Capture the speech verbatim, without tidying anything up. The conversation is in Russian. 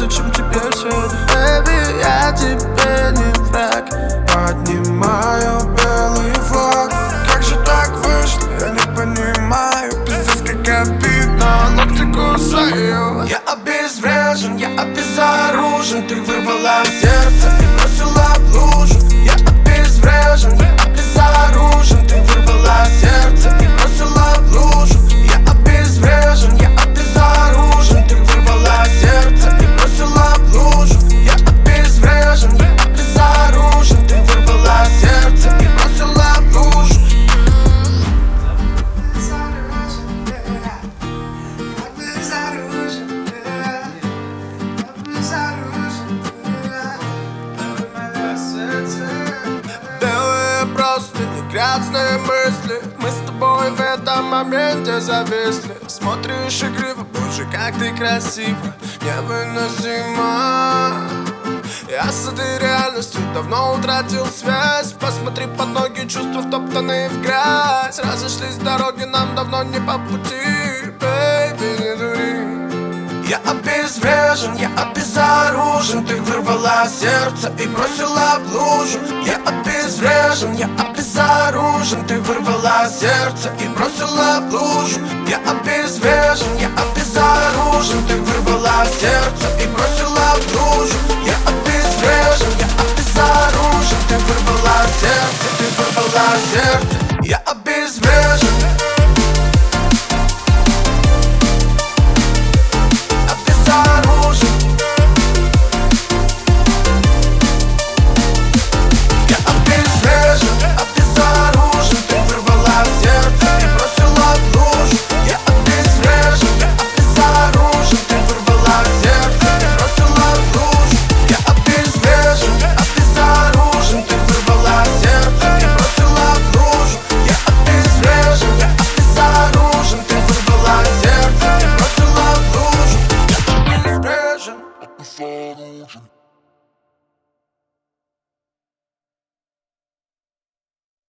зачем тебе все это? Baby, я тебе не враг. Поднимаю белый флаг. Как же так вышло, я не понимаю. Пиздец, как обидно, локти кусаю. Я обезврежен, я обезоружен. Ты вырвала сердце и бросила в лужу. Я обезврежен, я обезоружен. Ты вырвала сердце и бросила в лужу. Я обезврежен, я обезоружен. Ты вырвала сердце и бросила в лужу. Я обезврежен, я обезоружен. Ты вырвала сердце и бросила в лужу. Белые простыни, грязные мысли. Мы с тобой в этом моменте зависли. Смотришь игриво, боже, как ты красива. Невыносимо. Я с этой реальностью давно утратил связь. Посмотри под ноги, чувства втоптаны в грязь. Разошлись дороги, нам давно не по пути. Бэйби, не дури. Я обезврежен, я обезоружен. Ты вырвала сердце и бросила в лужу. Я обезврежен, я обезоружен. Ты вырвала сердце и бросила в лужу. Я обезврежен, я обезоружен. Ты вырвала сердце и бросила в лужу. Я обезврежен, я обезоружен. Ты вырвала сердце, ты вырвала сердце. Я обезврежен. Sorry.